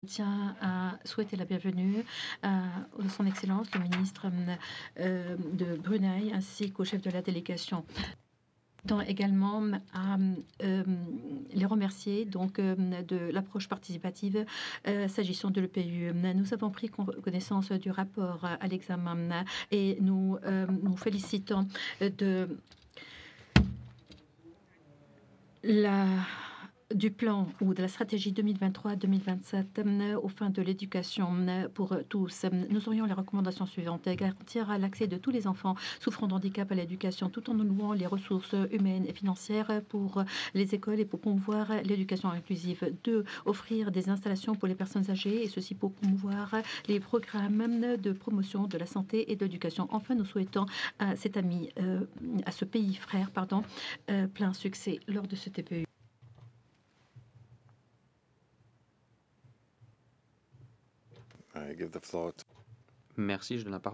Tiens à souhaiter la bienvenue à son Excellence le ministre de Brunei ainsi qu'au chef de la délégation. Tend également à les remercier de l'approche participative s'agissant de l'EPU. Nous avons pris connaissance du rapport à l'examen et nous nous félicitons du plan ou de la stratégie 2023-2027 aux fins de l'éducation pour tous. Nous aurions les recommandations suivantes. Garantir l'accès de tous les enfants souffrant de handicap à l'éducation tout en nouant les ressources humaines et financières pour les écoles et pour promouvoir l'éducation inclusive. 2. Offrir des installations pour les personnes âgées et ceci pour promouvoir les programmes de promotion de la santé et de l'éducation. Enfin, nous souhaitons à cet ami, à ce pays frère, plein succès lors de ce TPU. Merci, je donne la parole